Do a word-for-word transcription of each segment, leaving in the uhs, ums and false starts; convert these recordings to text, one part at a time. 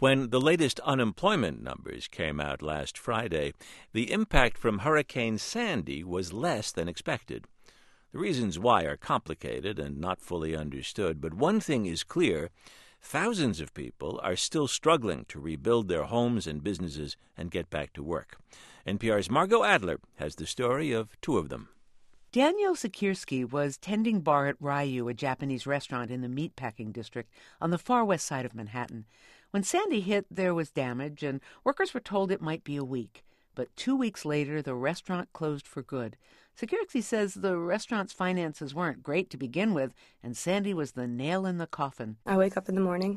When the latest unemployment numbers came out last Friday, the impact from Hurricane Sandy was less than expected. The reasons why are complicated and not fully understood, but one thing is clear: thousands of people are still struggling to rebuild their homes and businesses and get back to work. N P R's Margot Adler has the story of two of them. Daniel Sikierski was tending bar at Ryu, a Japanese restaurant in the meatpacking district on the far west side of Manhattan. When Sandy hit, there was damage, and workers were told it might be a week. But two weeks later, the restaurant closed for good. Sikierski says the restaurant's finances weren't great to begin with, and Sandy was the nail in the coffin. I wake up in the morning,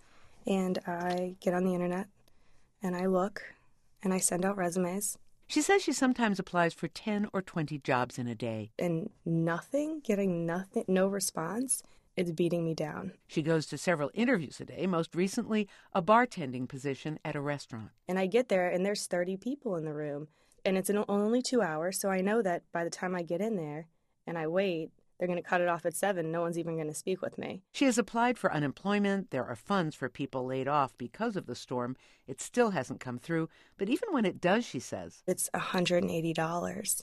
and I get on the internet, and I look, and I send out resumes. She says she sometimes applies for ten or twenty jobs in a day. And nothing, getting nothing, no response, it's beating me down. She goes to several interviews a day, most recently a bartending position at a restaurant. And I get there, and there's thirty people in the room, and it's in only two hours, so I know that by the time I get in there and I wait, they're going to cut it off at seven. No one's even going to speak with me. She has applied for unemployment. There are funds for people laid off because of the storm. It still hasn't come through, but even when it does, she says, it's one hundred eighty dollars,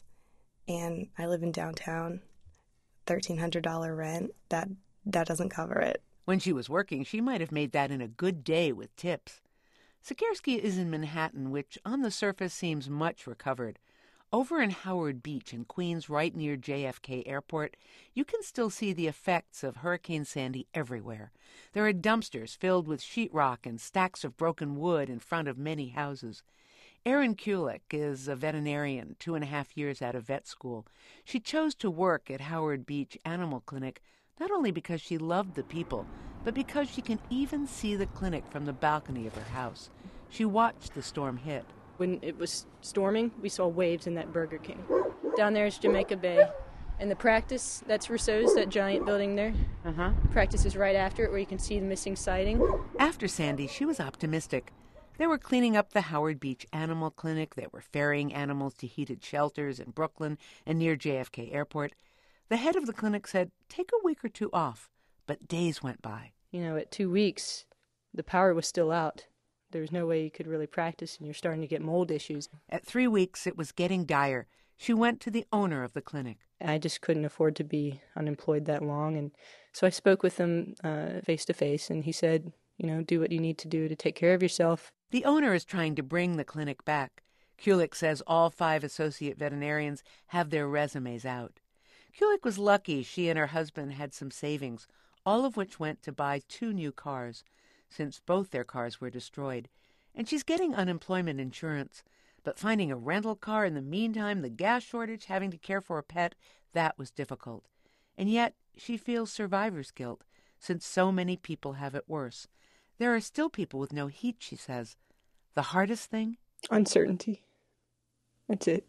and I live in downtown, thirteen hundred dollars rent. That That doesn't cover it. When she was working, she might have made that in a good day with tips. Sikierski is in Manhattan, which on the surface seems much recovered. Over in Howard Beach in Queens, right near J F K Airport, you can still see the effects of Hurricane Sandy everywhere. There are dumpsters filled with sheetrock and stacks of broken wood in front of many houses. Erin Kulik is a veterinarian, two and a half years out of vet school. She chose to work at Howard Beach Animal Clinic not only because she loved the people, but because she can even see the clinic from the balcony of her house. She watched the storm hit. When it was storming, we saw waves in that Burger King. Down there is Jamaica Bay. And the practice, that's Rousseau's, that giant building there. Uh-huh. Practice is right after it, where you can see the missing siding. After Sandy, she was optimistic. They were cleaning up the Howard Beach Animal Clinic. They were ferrying animals to heated shelters in Brooklyn and near J F K Airport. The head of the clinic said, take a week or two off, but days went by. You know, at two weeks, the power was still out. There was no way you could really practice, and you're starting to get mold issues. At three weeks, it was getting dire. She went to the owner of the clinic. I just couldn't afford to be unemployed that long, and so I spoke with him uh, face-to-face, and he said, you know, do what you need to do to take care of yourself. The owner is trying to bring the clinic back. Kulik says all five associate veterinarians have their resumes out. Kulik was lucky she and her husband had some savings, all of which went to buy two new cars, since both their cars were destroyed. And she's getting unemployment insurance. But finding a rental car in the meantime, the gas shortage, having to care for a pet, that was difficult. And yet she feels survivor's guilt, since so many people have it worse. There are still people with no heat, she says. The hardest thing? Uncertainty. That's it.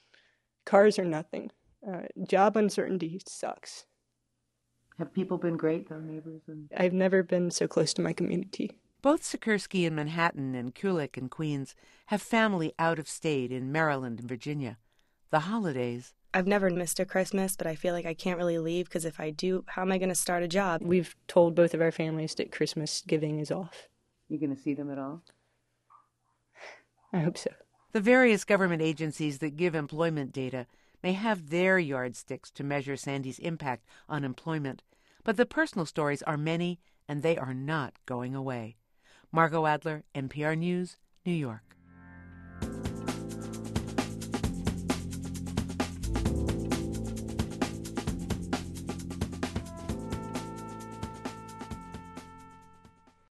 Cars are nothing. Uh, job uncertainty sucks. Have people been great, though, neighbors? And... I've never been so close to my community. Both Sikierski in Manhattan and Kulik in Queens have family out of state in Maryland and Virginia. The holidays... I've never missed a Christmas, but I feel like I can't really leave because if I do, how am I going to start a job? We've told both of our families that Christmas giving is off. You going to see them at all? I hope so. The various government agencies that give employment data may have their yardsticks to measure Sandy's impact on employment, but the personal stories are many, and they are not going away. Margot Adler, N P R News, New York.